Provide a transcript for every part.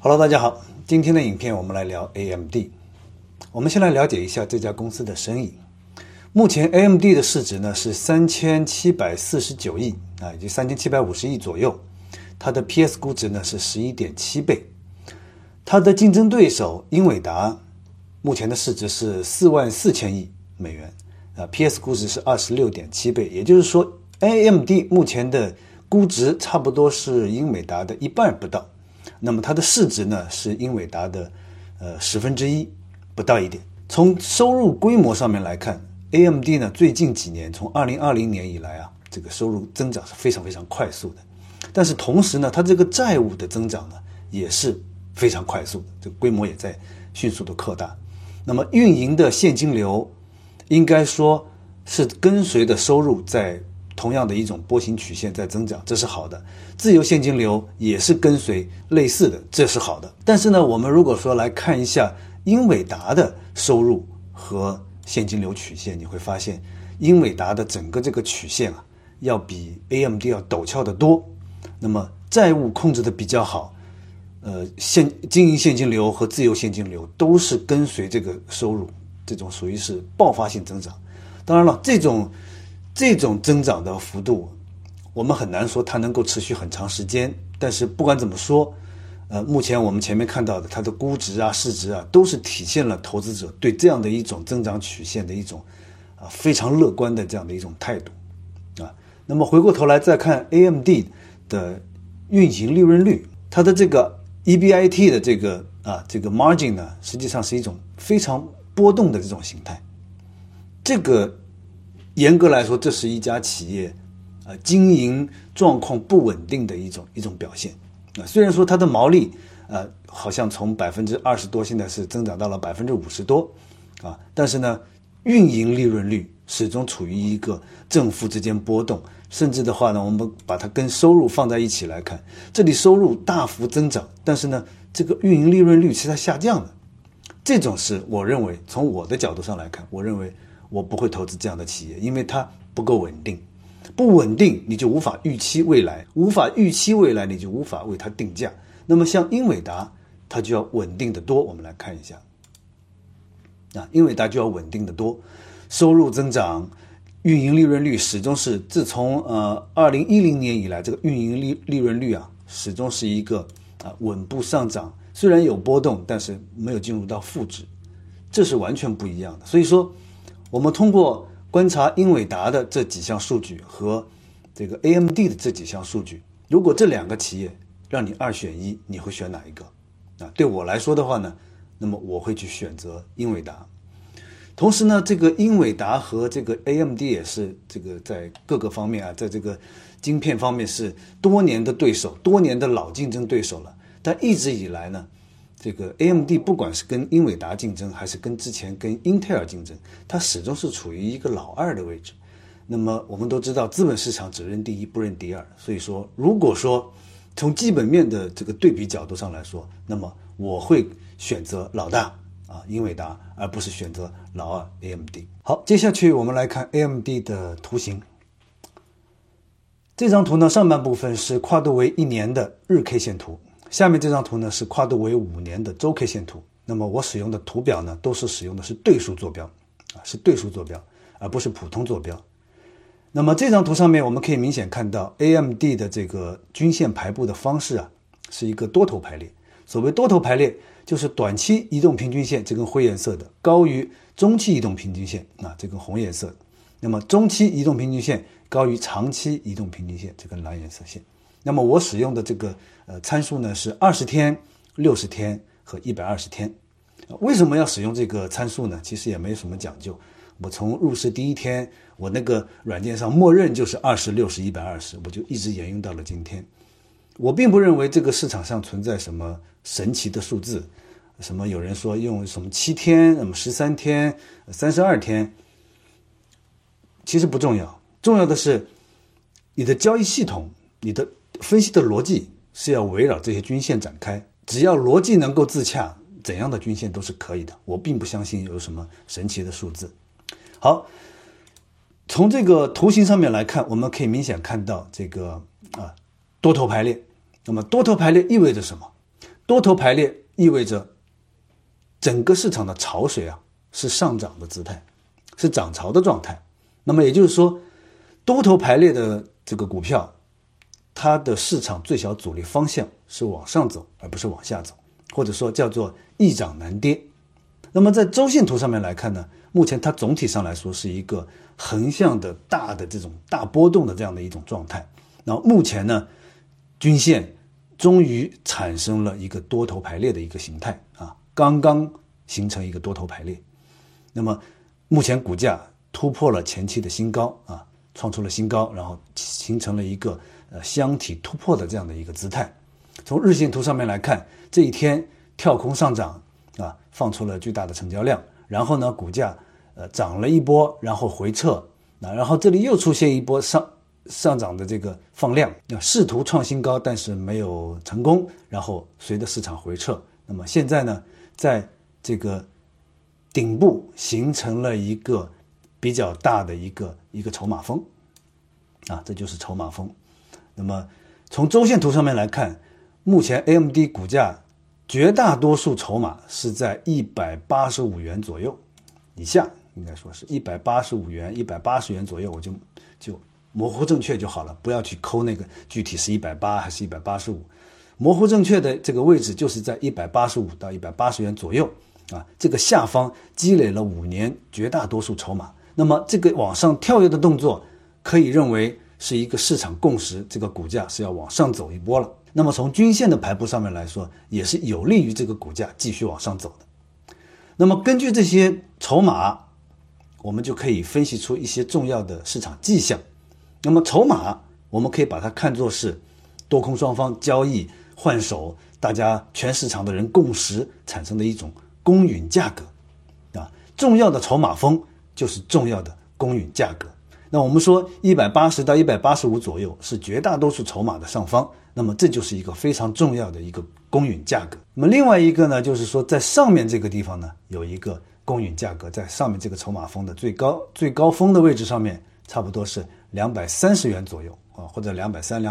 Hello， 大家好，今天的影片我们来聊 AMD。我们先来了解一下这家公司的生意。目前 AMD 的市值呢是3749亿也就3750亿左右。它的 PS 估值呢是 11.7 倍。它的竞争对手英伟达目前的市值是44000亿美元，PS 估值是 26.7 倍，也就是说 AMD 目前的估值差不多是英伟达的一半不到。那么它的市值呢是英伟达的1/10不到一点。从收入规模上面来看， AMD 呢最近几年从2020年以来这个收入增长是非常非常快速的。但是同时呢，它这个债务的增长呢也是非常快速的，这个规模也在迅速的扩大。那么运营的现金流应该说是跟随的收入在同样的一种波形曲线在增长，这是好的。自由现金流也是跟随类似的，这是好的。但是呢，我们如果说来看一下英伟达的收入和现金流曲线，你会发现英伟达的整个这个曲线要比 AMD 要陡峭得多。那么债务控制的比较好，经营现金流和自由现金流都是跟随这个收入，这种属于是爆发性增长。当然了，这种增长的幅度我们很难说它能够持续很长时间，但是不管怎么说目前我们前面看到的它的估值市值都是体现了投资者对这样的一种增长曲线的一种非常乐观的这样的一种态度那么回过头来再看 AMD 的运行利润率，它的这个 EBIT 的这个 margin 呢，实际上是一种非常波动的这种形态。这个严格来说，这是一家企业经营状况不稳定的一种表现虽然说它的毛利好像从20%多现在是增长到了50%多但是呢，运营利润率始终处于一个正负之间波动，甚至的话呢，我们把它跟收入放在一起来看，这里收入大幅增长，但是呢，这个运营利润率是在下降的。这种是我认为从我的角度上来看，我认为我不会投资这样的企业，因为它不够稳定。不稳定你就无法预期未来，无法预期未来你就无法为它定价。那么像英伟达它就要稳定的多，我们来看一下英伟达就要稳定的多，收入增长，运营利润率始终是自从2010年以来，这个运营利润率始终是一个稳步上涨，虽然有波动，但是没有进入到负值，这是完全不一样的。所以说我们通过观察英伟达的这几项数据和这个 AMD 的这几项数据，如果这两个企业让你2选1，你会选哪一个对我来说的话呢，那么我会去选择英伟达。同时呢，这个英伟达和这个 AMD 也是这个在各个方面在这个晶片方面是多年的对手，多年的老竞争对手了。但一直以来呢，这个 AMD 不管是跟英伟达竞争，还是跟之前跟英特尔竞争，它始终是处于一个老二的位置。那么我们都知道，资本市场只认第一不认第二，所以说如果说从基本面的这个对比角度上来说，那么我会选择老大英伟达，而不是选择老二 AMD。 好，接下去我们来看 AMD 的图形。这张图呢，上半部分是跨度为1年的日 K 线图，下面这张图呢是跨度为5年的周 K 线图。那么我使用的图表呢，都是使用的是对数坐标是对数坐标，而不是普通坐标。那么这张图上面我们可以明显看到 AMD 的这个均线排布的方式是一个多头排列。所谓多头排列，就是短期移动平均线这根灰颜色的高于中期移动平均线这根红颜色的，那么中期移动平均线高于长期移动平均线这根蓝颜色线。那么我使用的这个参数呢是20天、60天和120天。为什么要使用这个参数呢？其实也没什么讲究。我从入市第一天，我那个软件上默认就是20、60、120，我就一直沿用到了今天。我并不认为这个市场上存在什么神奇的数字，什么有人说用什么7天、13天、32天，其实不重要。重要的是你的交易系统，你的分析的逻辑是要围绕这些均线展开，只要逻辑能够自洽，怎样的均线都是可以的。我并不相信有什么神奇的数字。好，从这个图形上面来看，我们可以明显看到这个多头排列。那么多头排列意味着什么？ 多头排列意味着整个市场的潮水是上涨的姿态，是涨潮的状态。那么也就是说，多头排列的这个股票，它的市场最小阻力方向是往上走，而不是往下走，或者说叫做易涨难跌。那么在周线图上面来看呢，目前它总体上来说是一个横向的大的这种大波动的这样的一种状态。然后目前呢，均线终于产生了一个多头排列的一个形态刚刚形成一个多头排列。那么目前股价突破了前期的新高创出了新高，然后形成了一个箱体突破的这样的一个姿态。从日线图上面来看，这一天跳空上涨放出了巨大的成交量，然后呢股价涨了一波，然后回撤，然后这里又出现一波上涨的这个放量，试图创新高，但是没有成功，然后随着市场回撤，那么现在呢，在这个顶部形成了一个比较大的一个筹码峰这就是筹码峰。那么从周线图上面来看，目前 AMD 股价绝大多数筹码是在185元左右以下，应该说是185元、180元左右，我就模糊正确就好了，不要去抠那个具体是180还是185。模糊正确的这个位置就是在185到180元左右这个下方积累了5年绝大多数筹码。那么这个往上跳跃的动作可以认为是一个市场共识，这个股价是要往上走一波了。那么从均线的排布上面来说，也是有利于这个股价继续往上走的。那么根据这些筹码，我们就可以分析出一些重要的市场迹象。那么筹码我们可以把它看作是多空双方交易换手，大家全市场的人共识产生的一种公允价格重要的筹码峰就是重要的公允价格。那我们说180到185左右是绝大多数筹码的上方，那么这就是一个非常重要的一个公允价格。那么另外一个呢，就是说在上面这个地方呢，有一个公允价格，在上面这个筹码峰的最高峰的位置上面，差不多是230元左右或者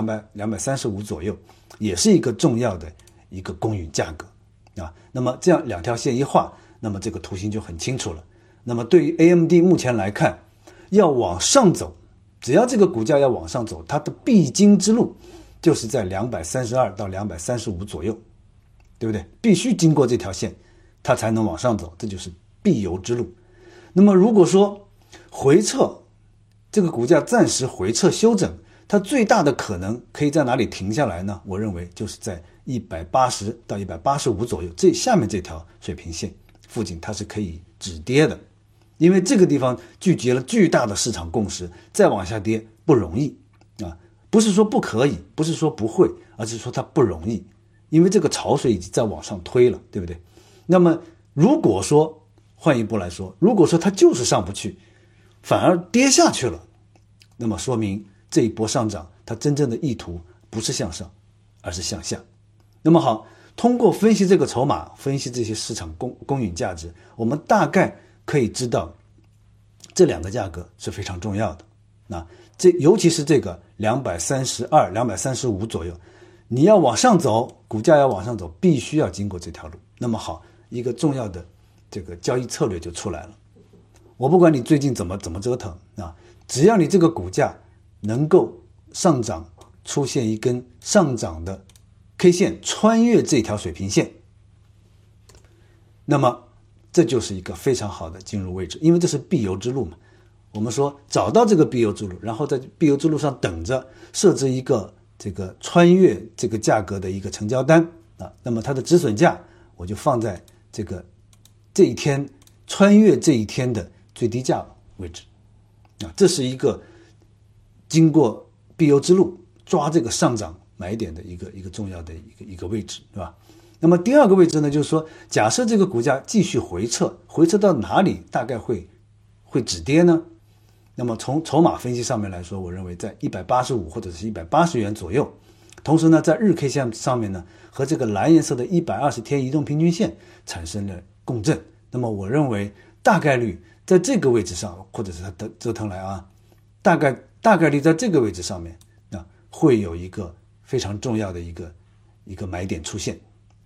235左右，也是一个重要的一个公允价格那么这样两条线一画，那么这个图形就很清楚了。那么对于 AMD 目前来看，要往上走，只要这个股价要往上走，它的必经之路就是在232到235左右，对不对？必须经过这条线，它才能往上走，这就是必由之路。那么如果说回撤，这个股价暂时回撤修整，它最大的可能可以在哪里停下来呢？我认为就是在180到185左右，这下面这条水平线附近，它是可以止跌的。因为这个地方聚集了巨大的市场共识，再往下跌不容易不是说不可以，不是说不会，而是说它不容易，因为这个潮水已经在往上推了，对不对？那么如果说换一步来说，如果说它就是上不去，反而跌下去了，那么说明这一波上涨它真正的意图不是向上，而是向下。那么好，通过分析这个筹码，分析这些市场公允价值，我们大概可以知道这两个价格是非常重要的尤其是这个232、235左右，你要往上走，股价要往上走，必须要经过这条路。那么好，一个重要的这个交易策略就出来了。我不管你最近怎么折腾只要你这个股价能够上涨，出现一根上涨的 K 线穿越这条水平线，那么这就是一个非常好的进入位置，因为这是必由之路嘛。我们说找到这个必由之路，然后在必由之路上等着设置一个这个穿越这个价格的一个成交单那么它的止损价我就放在这一天穿越这一天的最低价位置这是一个经过必由之路抓这个上涨买点的一个重要的一个位置，对吧？那么第二个位置呢，就是说假设这个股价继续回撤到哪里大概会止跌呢？那么从筹码分析上面来说，我认为在185或者是180元左右。同时呢，在日 K 线上面呢，和这个蓝颜色的120天移动平均线产生了共振。那么我认为大概率在这个位置上，或者是它折腾来大概率在这个位置上面会有一个非常重要的一个买点出现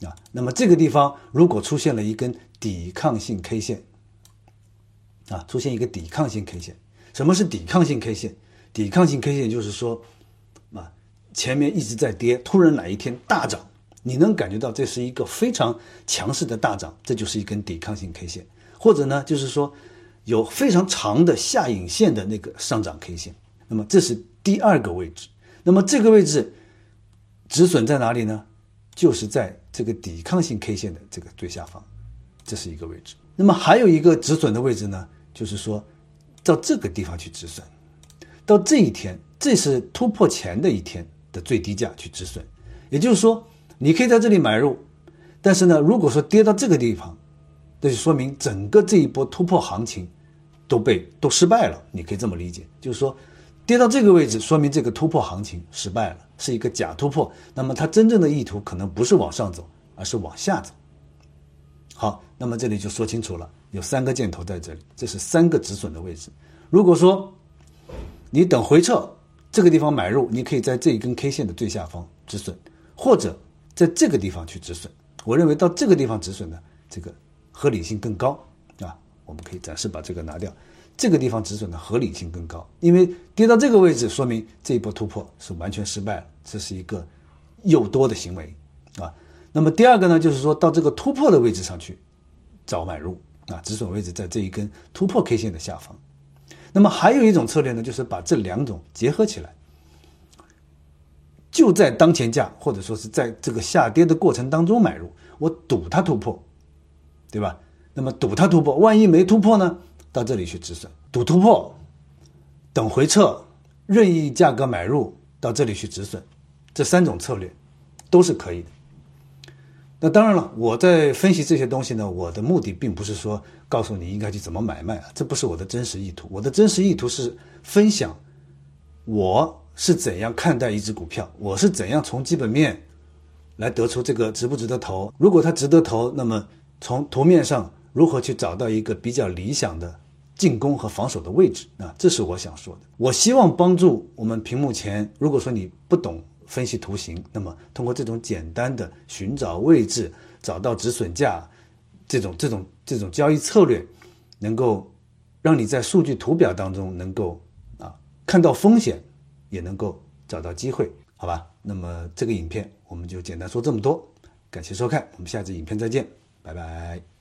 那么这个地方如果出现了一根抵抗性 K 线出现一个抵抗性 K 线。什么是抵抗性 K 线？抵抗性 K 线就是说前面一直在跌，突然哪一天大涨，你能感觉到这是一个非常强势的大涨，这就是一根抵抗性 K 线。或者呢就是说有非常长的下影线的那个上涨 K 线，那么这是第二个位置。那么这个位置止损在哪里呢？就是在这个抵抗性 K 线的这个最下方，这是一个位置。那么还有一个止损的位置呢，就是说到这个地方去止损，到这一天，这是突破前的一天的最低价去止损。也就是说你可以在这里买入，但是呢如果说跌到这个地方，这就说明整个这一波突破行情都失败了，你可以这么理解，就是说跌到这个位置说明这个突破行情失败了，是一个假突破，那么它真正的意图可能不是往上走，而是往下走。好，那么这里就说清楚了，有3个箭头在这里，这是3个止损的位置。如果说你等回撤这个地方买入，你可以在这一根 K 线的最下方止损，或者在这个地方去止损。我认为到这个地方止损呢，这个合理性更高我们可以暂时把这个拿掉，这个地方止损的合理性更高，因为跌到这个位置说明这一波突破是完全失败了，这是一个诱多的行为那么第二个呢，就是说到这个突破的位置上去找买入止损位置在这一根突破 K 线的下方。那么还有一种策略呢，就是把这2种结合起来，就在当前价或者说是在这个下跌的过程当中买入，我赌它突破，对吧？那么赌它突破，万一没突破呢，到这里去止损，赌突破，等回撤，任意价格买入，到这里去止损，这3种策略都是可以的。那当然了，我在分析这些东西呢，我的目的并不是说告诉你应该去怎么买卖这不是我的真实意图。我的真实意图是分享我是怎样看待一只股票，我是怎样从基本面来得出这个值不值得投。如果它值得投，那么从图面上如何去找到一个比较理想的进攻和防守的位置这是我想说的。我希望帮助我们屏幕前，如果说你不懂分析图形，那么通过这种简单的寻找位置，找到止损价，这种交易策略，能够让你在数据图表当中能够看到风险，也能够找到机会，好吧？那么这个影片我们就简单说这么多，感谢收看，我们下次影片再见，拜拜。